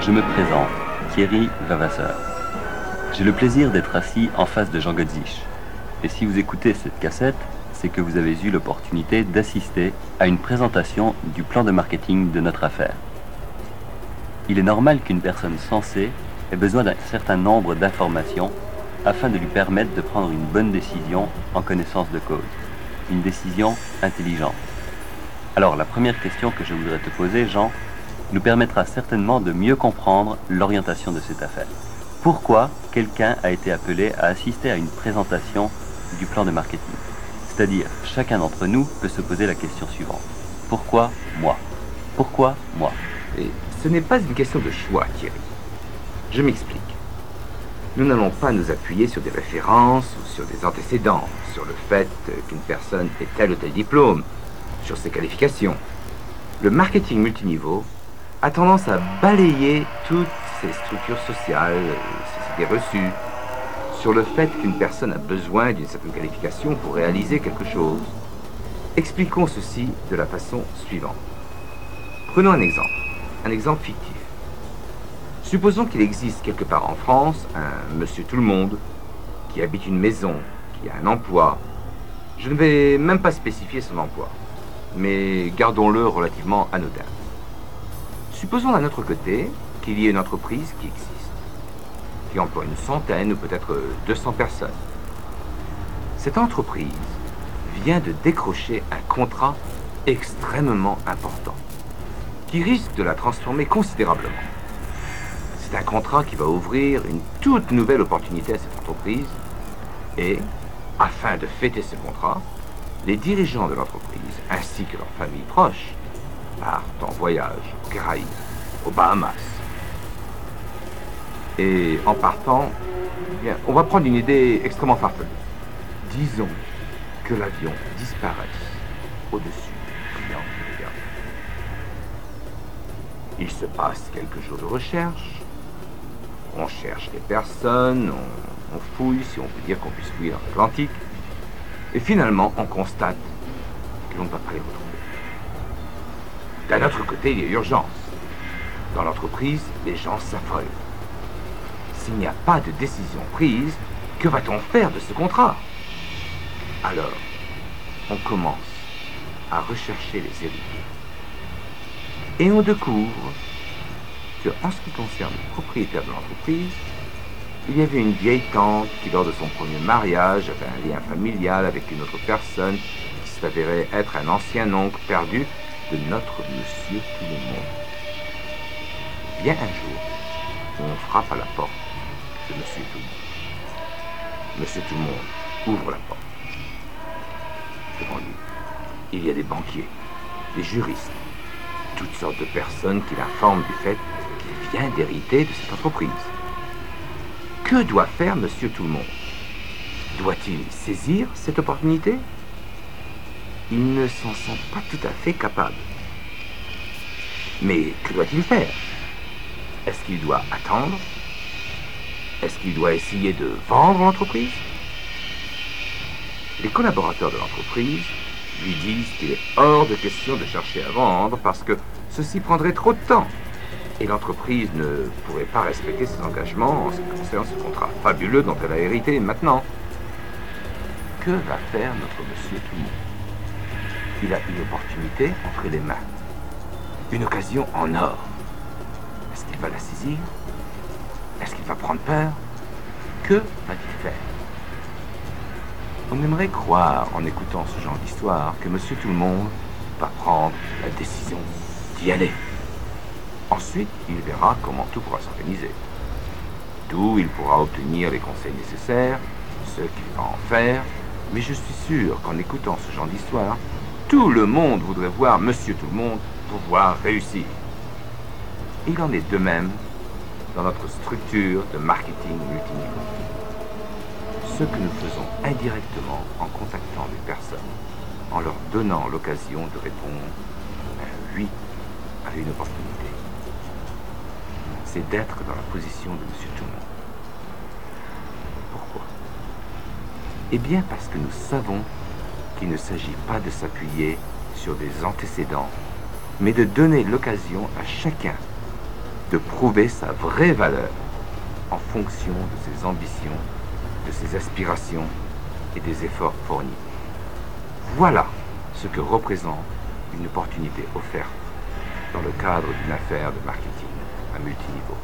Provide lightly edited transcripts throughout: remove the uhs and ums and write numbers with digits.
Je me présente, Thierry Vavasseur. J'ai le plaisir d'être assis en face de Jean Godzich. Et si vous écoutez cette cassette, c'est que vous avez eu l'opportunité d'assister à une présentation du plan de marketing de notre affaire. Il est normal qu'une personne sensée ait besoin d'un certain nombre d'informations afin de lui permettre de prendre une bonne décision en connaissance de cause. Une décision intelligente. Alors, la première question que je voudrais te poser, Jean, nous permettra certainement de mieux comprendre l'orientation de cette affaire. Pourquoi quelqu'un a été appelé à assister à une présentation du plan de marketing? C'est-à-dire, chacun d'entre nous peut se poser la question suivante. Pourquoi moi? Pourquoi moi? Et ce n'est pas une question de choix, Thierry. Je m'explique. Nous n'allons pas nous appuyer sur des références ou sur des antécédents, sur le fait qu'une personne ait tel ou tel diplôme, sur ses qualifications. Le marketing multiniveau a tendance à balayer toutes ces structures sociales, ces idées reçues, sur le fait qu'une personne a besoin d'une certaine qualification pour réaliser quelque chose. Expliquons ceci de la façon suivante. Prenons un exemple fictif. Supposons qu'il existe quelque part en France un monsieur tout-le-monde qui habite une maison, qui a un emploi. Je ne vais même pas spécifier son emploi, mais gardons-le relativement anodin. Supposons d'un autre côté qu'il y ait une entreprise qui existe, qui emploie une centaine ou peut-être 200 personnes. Cette entreprise vient de décrocher un contrat extrêmement important, qui risque de la transformer considérablement. C'est un contrat qui va ouvrir une toute nouvelle opportunité à cette entreprise et, afin de fêter ce contrat, les dirigeants de l'entreprise ainsi que leurs familles proches partent en voyage aux Caraïbes, aux Bahamas. Et en partant, bien, on va prendre une idée extrêmement farfelue. Disons que l'avion disparaisse au-dessus du triangle des Bermudes. Il se passe quelques jours de recherche. On cherche les personnes, on fouille, si on peut dire qu'on puisse fouiller dans l'Atlantique. Et finalement, on constate que l'on ne va pas les retrouver. D'un autre côté, il y a urgence. Dans l'entreprise, les gens s'affolent. S'il n'y a pas de décision prise, que va-t-on faire de ce contrat? Alors, on commence à rechercher les héritiers. Et on découvre que, en ce qui concerne le propriétaire de l'entreprise, il y avait une vieille tante qui, lors de son premier mariage, avait un lien familial avec une autre personne qui s'avérait être un ancien oncle perdu de notre Monsieur Tout-le-Monde. Vient un jour où on frappe à la porte de Monsieur Tout-le-Monde. Monsieur Tout-le-Monde ouvre la porte. Devant lui, il y a des banquiers, des juristes, toutes sortes de personnes qui l'informent du fait qu'il vient d'hériter de cette entreprise. Que doit faire Monsieur Tout-le-Monde? Doit-il saisir cette opportunité? Il ne s'en sent pas tout à fait capable. Mais que doit-il faire? Est-ce qu'il doit attendre? Est-ce qu'il doit essayer de vendre l'entreprise? Les collaborateurs de l'entreprise lui disent qu'il est hors de question de chercher à vendre parce que ceci prendrait trop de temps et l'entreprise ne pourrait pas respecter ses engagements en ce qui concerne ce contrat fabuleux dont elle a hérité maintenant. Que va faire notre Monsieur Tout-le-Monde? Il a une opportunité entre les mains, une occasion en or. Est-ce qu'il va la saisir? Est-ce qu'il va prendre peur? Que va-t-il faire? On aimerait croire, en écoutant ce genre d'histoire, que Monsieur Tout-le-Monde va prendre la décision d'y aller. Ensuite, il verra comment tout pourra s'organiser. D'où il pourra obtenir les conseils nécessaires, ce qu'il va en faire. Mais je suis sûr qu'en écoutant ce genre d'histoire, tout le monde voudrait voir Monsieur Tout-le-Monde pouvoir réussir. Il en est de même dans notre structure de marketing multiniveau. Ce que nous faisons indirectement en contactant des personnes, en leur donnant l'occasion de répondre un oui à une opportunité, c'est d'être dans la position de Monsieur Tout-le-Monde. Pourquoi? Eh bien parce que nous savons qu'il ne s'agit pas de s'appuyer sur des antécédents, mais de donner l'occasion à chacun de prouver sa vraie valeur en fonction de ses ambitions, de ses aspirations et des efforts fournis. Voilà ce que représente une opportunité offerte dans le cadre d'une affaire de marketing à multiniveau.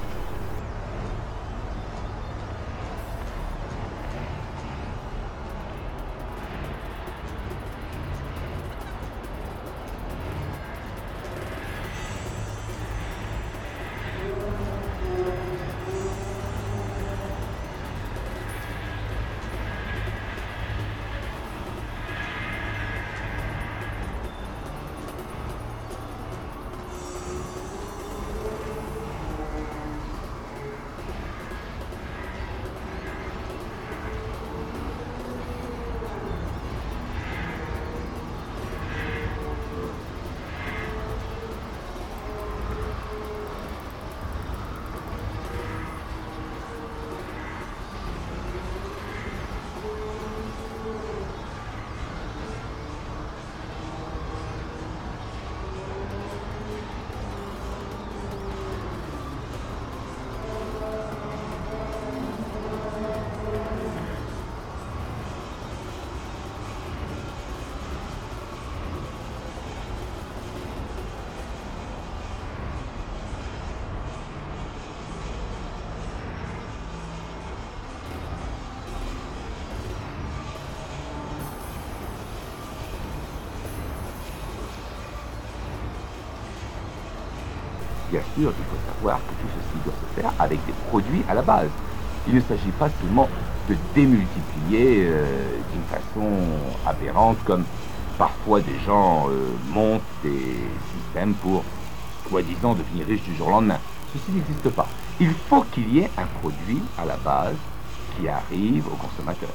Bien sûr, il faut savoir que tout ceci doit se faire avec des produits à la base. Il ne s'agit pas seulement de démultiplier d'une façon aberrante, comme parfois des gens montent des systèmes pour, soi-disant, devenir riches du jour au lendemain. Ceci n'existe pas. Il faut qu'il y ait un produit à la base qui arrive au consommateur.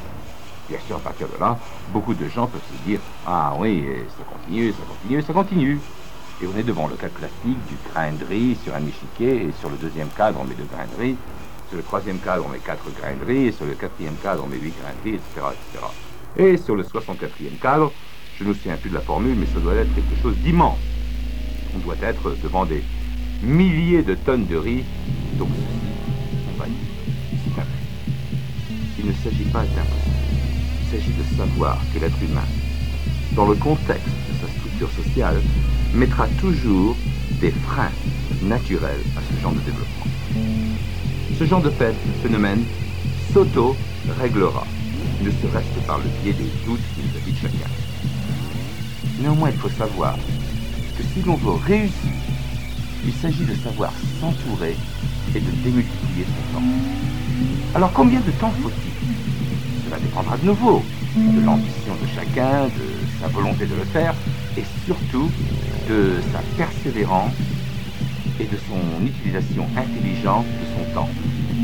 Bien sûr, à partir de là, beaucoup de gens peuvent se dire « Ah oui, ça continue, ça continue, ça continue ». Et on est devant le cas classique du grain de riz sur un échiquier, et sur le deuxième cadre, on met 2 grains de riz, sur le troisième cadre, on met 4 grains de riz, et sur le quatrième cadre, on met 8 grains de riz, etc., etc. Et sur le 64e cadre, je ne me souviens plus de la formule, mais ça doit être quelque chose d'immense. On doit être devant des milliers de tonnes de riz, donc ceci, on va dire, c'est un fait. Il ne s'agit pas d'impossible, il s'agit de savoir que l'être humain, dans le contexte de sa structure sociale, mettra toujours des freins naturels à ce genre de développement. Ce genre de phénomène s'auto-réglera, ne serait-ce que par le biais des doutes vis-à-vis de chacun. Néanmoins, il faut savoir que si l'on veut réussir, il s'agit de savoir s'entourer et de démultiplier son temps. Alors combien de temps faut-il? Cela dépendra de nouveau de l'ambition de chacun, de sa volonté de le faire, et surtout de sa persévérance et de son utilisation intelligente de son temps.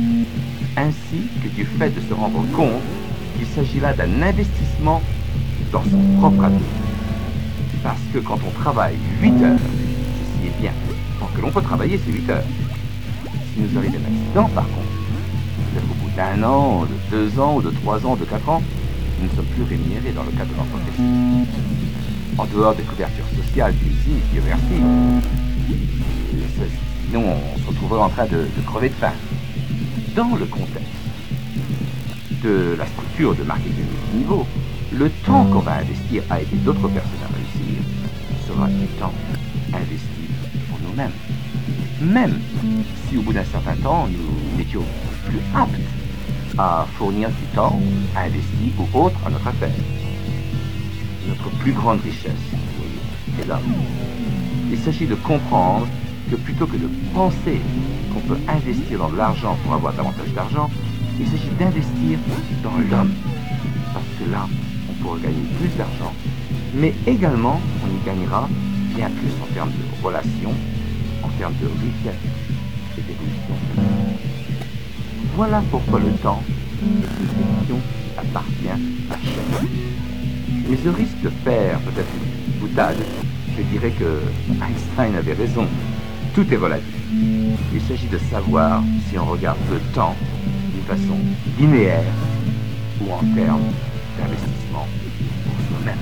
Ainsi que du fait de se rendre compte qu'il s'agit là d'un investissement dans son propre avenir. Parce que quand on travaille 8 heures, ceci est bien, tant que l'on peut travailler, c'est 8 heures. Si nous arrive un accident, par contre, peut-être au bout d'1 an, de 2 ans, ou de 3 ans, de 4 ans, nous ne sommes plus rémunérés dans le cadre de notre profession. En dehors des couvertures sociales ici, Dieu merci. Sinon, on se retrouverait en train de crever de faim. Dans le contexte de la structure de marketing multiniveau, le temps qu'on va investir à aider d'autres personnes à réussir sera du temps investi pour nous-mêmes. Même si au bout d'un certain temps, nous n'étions plus aptes à fournir du temps investi ou autre à notre affaire. Notre plus grande richesse, est là. Il s'agit de comprendre que plutôt que de penser qu'on peut investir dans de l'argent pour avoir davantage d'argent, il s'agit d'investir dans l'homme. Parce que là, on pourra gagner plus d'argent, mais également, on y gagnera bien plus en termes de relations, en termes de richesse et d'évolution. Voilà pourquoi le temps est une question qui appartient à chacun. Mais je risque de faire peut-être une boutade. Je dirais que Einstein avait raison. Tout est relatif. Il s'agit de savoir si on regarde le temps d'une façon linéaire ou en termes d'investissement pour soi-même.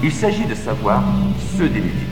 Il s'agit de savoir se dénuder.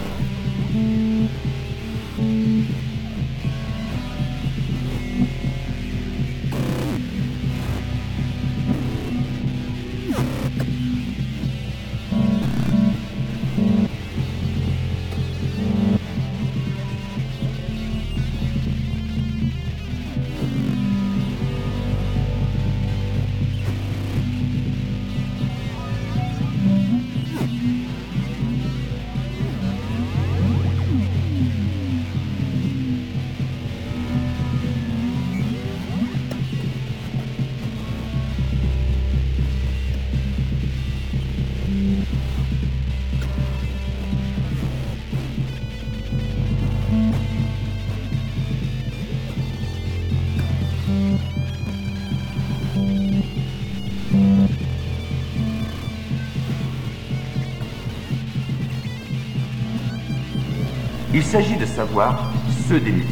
Il s'agit de savoir se dénuder.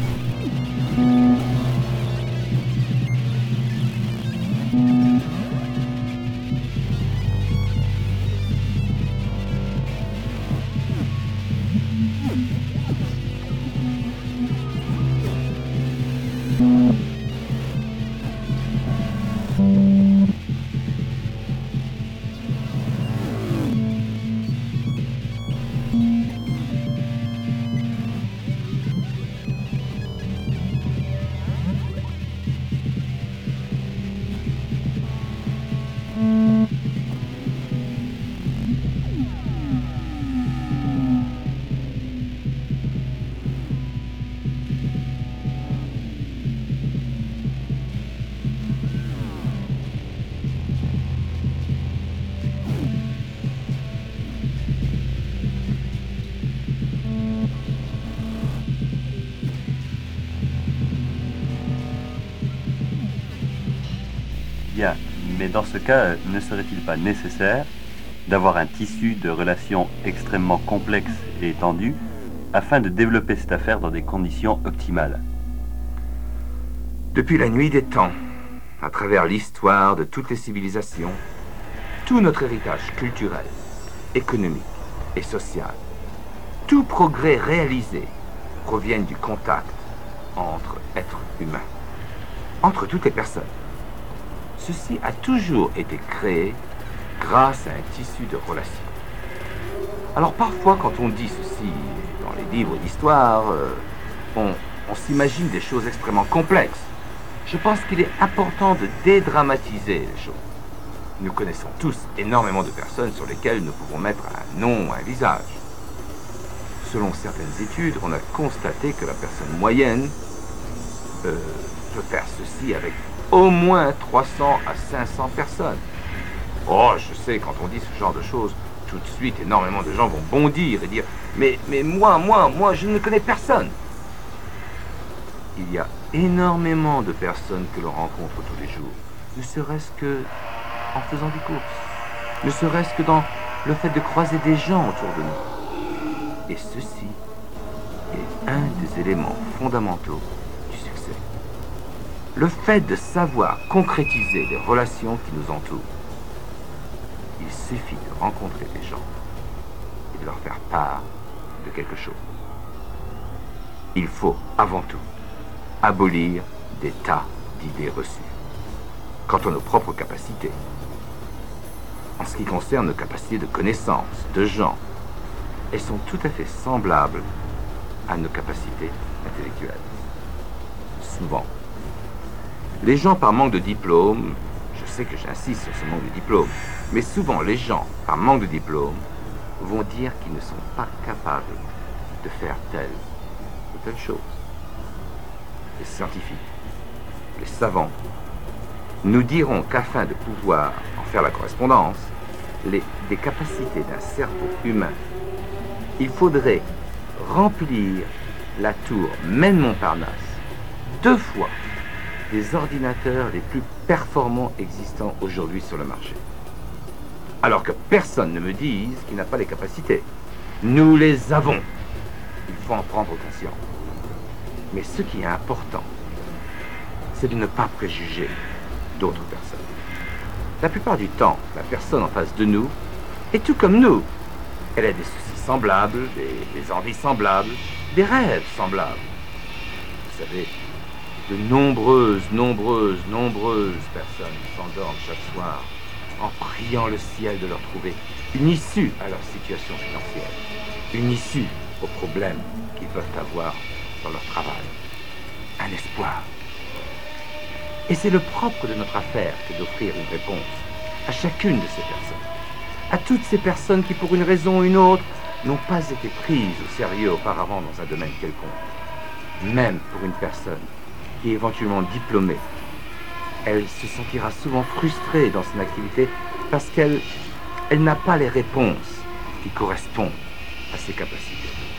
Bien, mais dans ce cas, ne serait-il pas nécessaire d'avoir un tissu de relations extrêmement complexe et étendu afin de développer cette affaire dans des conditions optimales? Depuis la nuit des temps, à travers l'histoire de toutes les civilisations, tout notre héritage culturel, économique et social, tout progrès réalisé provient du contact entre êtres humains, entre toutes les personnes. Ceci a toujours été créé grâce à un tissu de relations. Alors parfois, quand on dit ceci dans les livres d'histoire, on s'imagine des choses extrêmement complexes. Je pense qu'il est important de dédramatiser les choses. Nous connaissons tous énormément de personnes sur lesquelles nous pouvons mettre un nom, un visage. Selon certaines études, on a constaté que la personne moyenne peut faire ceci avec au moins 300 à 500 personnes. Oh, je sais, quand on dit ce genre de choses, tout de suite, énormément de gens vont bondir et dire « Mais moi, je ne connais personne !» Il y a énormément de personnes que l'on rencontre tous les jours, ne serait-ce que en faisant des courses, ne serait-ce que dans le fait de croiser des gens autour de nous. Et ceci est un des éléments fondamentaux du succès. Le fait de savoir concrétiser les relations qui nous entourent. Il suffit de rencontrer des gens et de leur faire part de quelque chose. Il faut avant tout abolir des tas d'idées reçues quant à nos propres capacités. En ce qui concerne nos capacités de connaissance, de gens, elles sont tout à fait semblables à nos capacités intellectuelles. Souvent, les gens par manque de diplôme, je sais que j'insiste sur ce manque de diplôme, mais souvent les gens par manque de diplôme vont dire qu'ils ne sont pas capables de faire telle ou telle chose. Les scientifiques, les savants, nous diront qu'afin de pouvoir en faire la correspondance, des capacités d'un cerveau humain, il faudrait remplir la tour Maine-Montparnasse 2 fois des ordinateurs les plus performants existants aujourd'hui sur le marché. Alors que personne ne me dise qu'il n'a pas les capacités. Nous les avons. Il faut en prendre conscience. Mais ce qui est important, c'est de ne pas préjuger d'autres personnes. La plupart du temps, la personne en face de nous Et tout comme nous, elle a des soucis semblables, des envies semblables, des rêves semblables. Vous savez, de nombreuses personnes s'endorment chaque soir en priant le ciel de leur trouver une issue à leur situation financière, une issue aux problèmes qu'ils peuvent avoir dans leur travail, un espoir. Et c'est le propre de notre affaire que d'offrir une réponse à chacune de ces personnes, à toutes ces personnes qui, pour une raison ou une autre, n'ont pas été prises au sérieux auparavant dans un domaine quelconque. Même pour une personne qui est éventuellement diplômée, elle se sentira souvent frustrée dans son activité parce qu'elle n'a pas les réponses qui correspondent à ses capacités.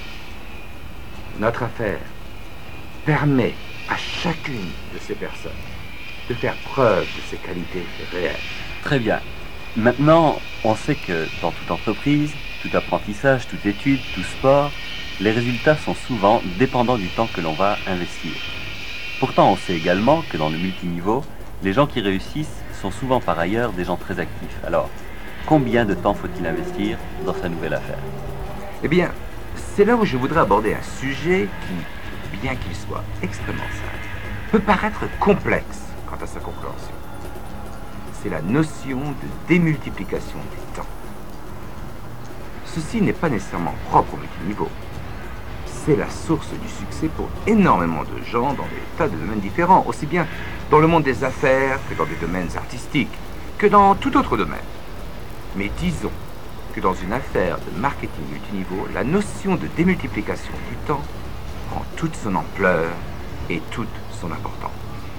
Notre affaire permet à chacune de ces personnes de faire preuve de ses qualités réelles. Très bien. Maintenant, on sait que dans toute entreprise, tout apprentissage, toute étude, tout sport, les résultats sont souvent dépendants du temps que l'on va investir. Pourtant, on sait également que dans le multiniveau, les gens qui réussissent sont souvent par ailleurs des gens très actifs. Alors, combien de temps faut-il investir dans sa nouvelle affaire? Eh bien, c'est là où je voudrais aborder un sujet qui, bien qu'il soit extrêmement simple, peut paraître complexe quant à sa compréhension. C'est la notion de démultiplication du temps. Ceci n'est pas nécessairement propre au multiniveau. C'est la source du succès pour énormément de gens dans des tas de domaines différents, aussi bien dans le monde des affaires que dans des domaines artistiques, que dans tout autre domaine. Mais disons que dans une affaire de marketing multiniveau, la notion de démultiplication du temps prend toute son ampleur et toute son importance.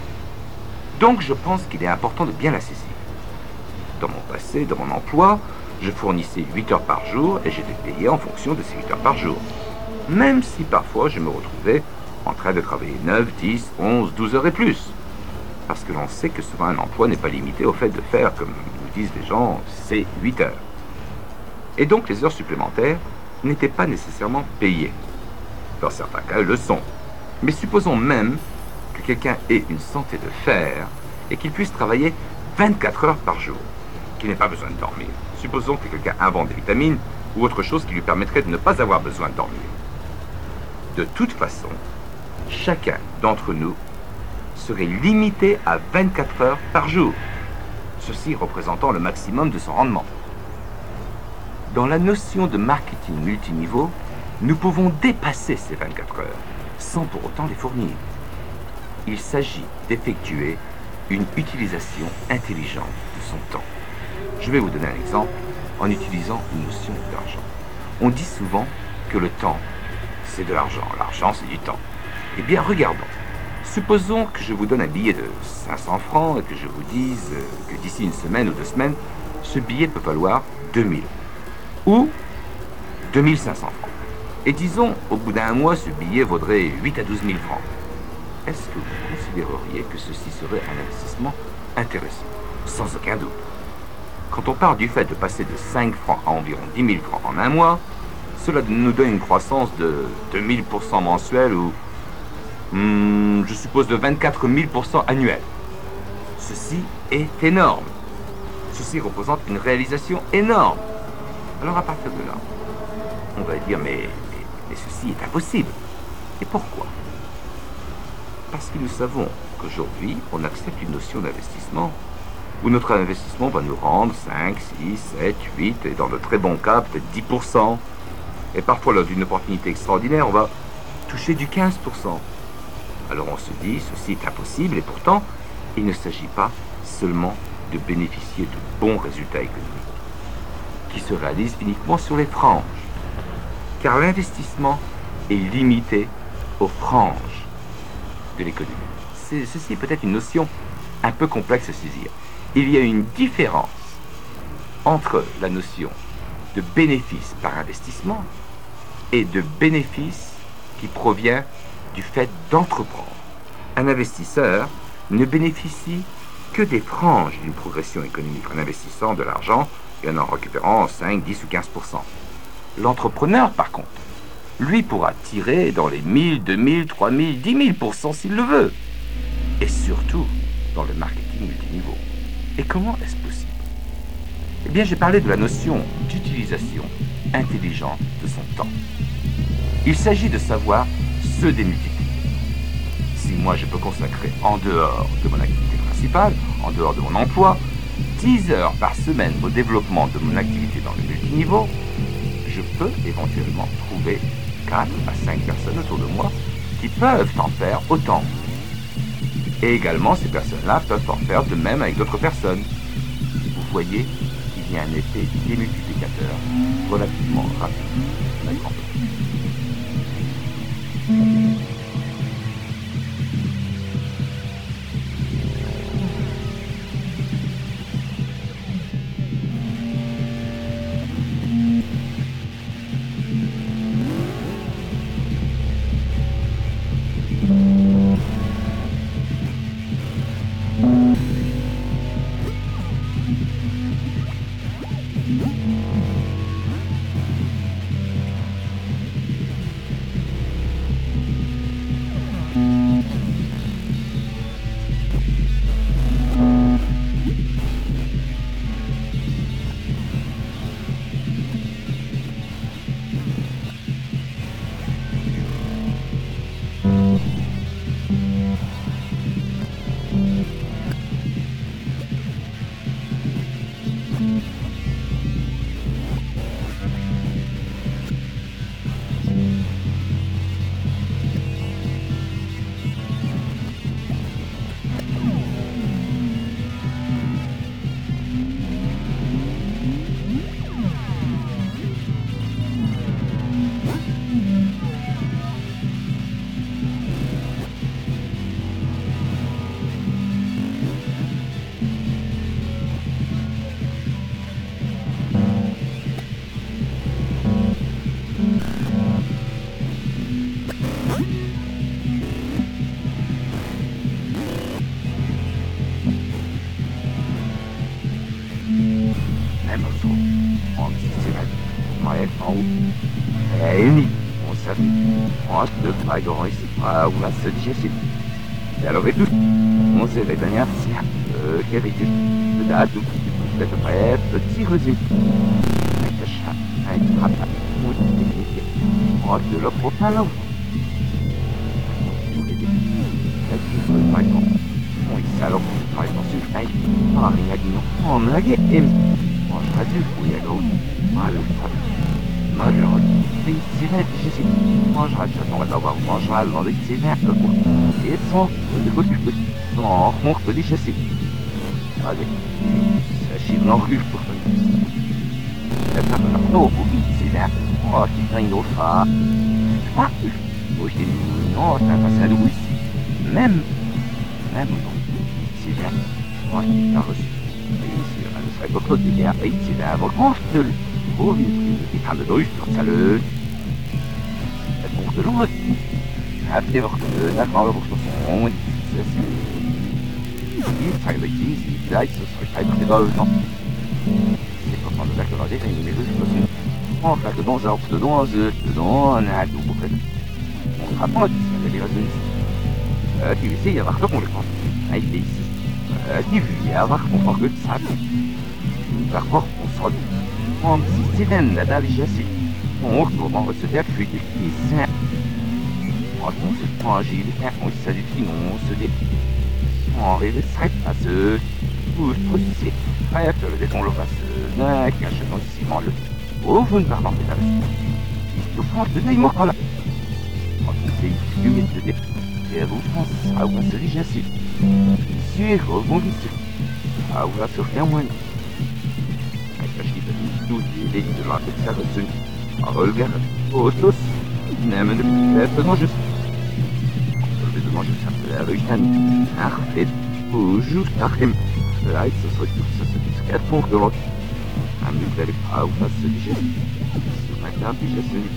Donc je pense qu'il est important de bien la saisir. Dans mon passé, dans mon emploi, je fournissais 8 heures par jour et j'étais payé en fonction de ces 8 heures par jour. Même si parfois je me retrouvais en train de travailler 9, 10, 11, 12 heures et plus. Parce que l'on sait que souvent un emploi n'est pas limité au fait de faire, comme nous disent les gens, c'est 8 heures. Et donc les heures supplémentaires n'étaient pas nécessairement payées. Dans certains cas, elles le sont. Mais supposons même que quelqu'un ait une santé de fer et qu'il puisse travailler 24 heures par jour, qu'il n'ait pas besoin de dormir. Supposons que quelqu'un invente des vitamines ou autre chose qui lui permettrait de ne pas avoir besoin de dormir. De toute façon, chacun d'entre nous serait limité à 24 heures par jour, ceci représentant le maximum de son rendement. Dans la notion de marketing multiniveau, nous pouvons dépasser ces 24 heures sans pour autant les fournir. Il s'agit d'effectuer une utilisation intelligente de son temps. Je vais vous donner un exemple en utilisant une notion d'argent. On dit souvent que le temps, c'est de l'argent. L'argent, c'est du temps. Eh bien, regardons. Supposons que je vous donne un billet de 500 francs et que je vous dise que d'ici une semaine ou 2 semaines, ce billet peut valoir 2000 ou 2500 francs. Et disons, au bout d'un mois, ce billet vaudrait 8 à 12 000 francs. Est-ce que vous considéreriez que ceci serait un investissement intéressant? Sans aucun doute. Quand on part du fait de passer de 5 francs à environ 10 000 francs en un mois, cela nous donne une croissance de 2000% mensuel ou, je suppose, de 24 000% annuel. Ceci est énorme. Ceci représente une réalisation énorme. Alors à partir de là, on va dire, mais ceci est impossible. Et pourquoi? Parce que nous savons qu'aujourd'hui, on accepte une notion d'investissement où notre investissement va nous rendre 5, 6, 7, 8, et dans de très bons cas, peut-être 10%. Et parfois, lors d'une opportunité extraordinaire, on va toucher du 15%. Alors on se dit, ceci est impossible, et pourtant, il ne s'agit pas seulement de bénéficier de bons résultats économiques, qui se réalisent uniquement sur les franges. Car l'investissement est limité aux franges de l'économie. Ceci est peut-être une notion un peu complexe à saisir. Il y a une différence entre la notion de bénéfice par investissement et de bénéfice qui provient du fait d'entreprendre. Un investisseur ne bénéficie que des franges d'une progression économique en investissant de l'argent et en récupérant 5, 10 ou 15%. L'entrepreneur, par contre, lui pourra tirer dans les 1000, 2000, 3000, 10 000% s'il le veut. Et surtout dans le marketing multiniveau. Et comment est-ce possible? Eh bien, j'ai parlé de la notion d'utilisation intelligente de son temps. Il s'agit de savoir se démultiplier. Si moi je peux consacrer en dehors de mon activité principale, en dehors de mon emploi, 10 heures par semaine au développement de mon activité dans le multiniveau, je peux éventuellement trouver 4 à 5 personnes autour de moi qui peuvent en faire autant. Et également, ces personnes-là peuvent en faire de même avec d'autres personnes. Vous voyez, il y a un effet démultiplicateur relativement rapide à mettre en place. Alors et tout, on s'est réveillé à hérité de date, c'est à peu près petit résumé. Avec le chat, avec le rapat, de l'offre au pain. Alors, par exemple, rien dit non, on l'a gué, et moi je reste où il y a l'eau, malheureux, c'est vrai, je sais, moi je reste, on va l'avoir, moi je reste dans des petits verres, et sans, de côté, non, on peut dire, je sais. Allez, ça chie dans rue pour toi. C'est pas un autre, c'est là, oh, tu traînes au phare. Ah, moi je dis, non, c'est un passage de ici, même, non. C'est bien. Moi, il a reçu. Je serais beaucoup de guerre. C'est la vacances de l'eau. Il est en de russe sur sa leule. La course de l'eau. Après, d'accord, le bourse son. Il serait le petit. Là, il se serait très dans le temps. C'est pas de d'accord avec les deux choses. En fait, dedans, on a tout pour faire. On se rapproche, il y a des raisons. Tu sais, il y a marqué qu'on le prend. Il est ici. Tidigare var det sagt. D'accord, on sort. On si den där vi jessi. On recommence ce faire fuite ici. On se prend agile, on se dit non, se dit. On rêve serait à ce. Ou c'est prêt le déton le passe. N'a cache dans le ciment le. Oh, vous ne parlez pas de la suite. Le France de Neymar là. On se dit de dé. Et vous France à où se dit jessi. C'est rebondissez. Ah, vous va sur un moine. Avec la chute de tout, il est de la tête, ça reçu. En regard, au sauce, n'aime de être dans juste. On peut demander ça de la rue, arrête, ou juste arrête. Là, il se serait tout ça, c'est 4 points de l'autre. Un but d'aller pas ou pas se digérer. C'est maintenant, puis je suis.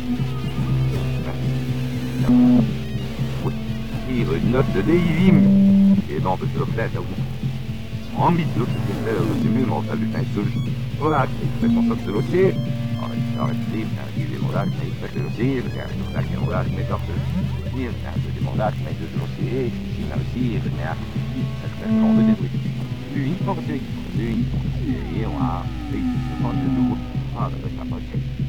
Une note de Léivim. Et dans le flèche, en envie de le mieux mental du pain seul. Voilà, c'est pour ça que le dossier. Arrêtez, il est mondac, mais il fait le dossier, il fait le mondac, mais dans le dossier, il fait le mondac, mais le dossier, il fait aussi, il fait un ça fait le temps de débrouiller. 云峰这云也往被释放的路，好的，不想抱歉。